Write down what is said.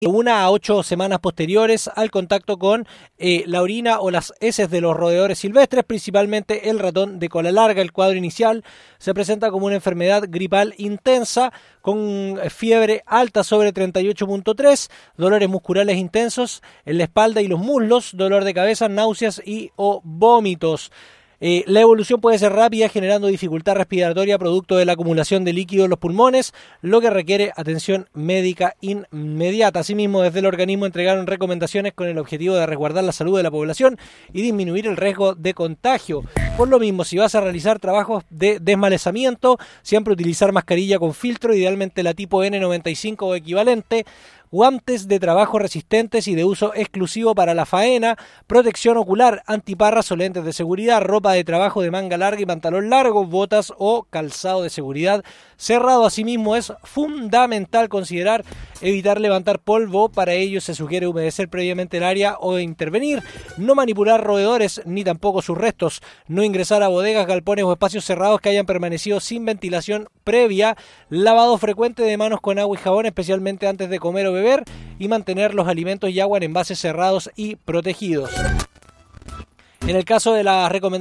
1 a 8 semanas posteriores al contacto con la orina o las heces de los roedores silvestres, principalmente el ratón de cola larga. El cuadro inicial se presenta como una enfermedad gripal intensa con fiebre alta sobre 38.3, dolores musculares intensos en la espalda y los muslos, dolor de cabeza, náuseas y o vómitos. La evolución puede ser rápida, generando dificultad respiratoria producto de la acumulación de líquido en los pulmones, lo que requiere atención médica inmediata. Asimismo, desde el organismo entregaron recomendaciones con el objetivo de resguardar la salud de la población y disminuir el riesgo de contagio. Por lo mismo, si vas a realizar trabajos de desmalezamiento, siempre utilizar mascarilla con filtro, idealmente la tipo N95 o equivalente, guantes de trabajo resistentes y de uso exclusivo para la faena, protección ocular, antiparras o lentes de seguridad, ropa de trabajo de manga larga y pantalón largo, botas o calzado de seguridad cerrado. Asimismo, es fundamental considerar evitar levantar polvo. Para ello se sugiere humedecer previamente el área o intervenir, no manipular roedores ni tampoco sus restos, no ingresar a bodegas, galpones o espacios cerrados que hayan permanecido sin ventilación previa, lavado frecuente de manos con agua y jabón, especialmente antes de comer o beber, y mantener los alimentos y agua en envases cerrados y protegidos. En el caso de las recomendaciones